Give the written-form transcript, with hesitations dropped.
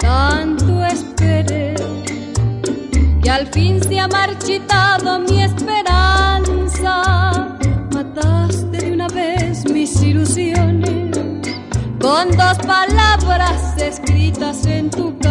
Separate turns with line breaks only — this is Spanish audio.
Tanto esperé que al fin se ha marchitado mi esperanza. Mataste de una vez mis ilusiones con dos palabras escritas en tu cara.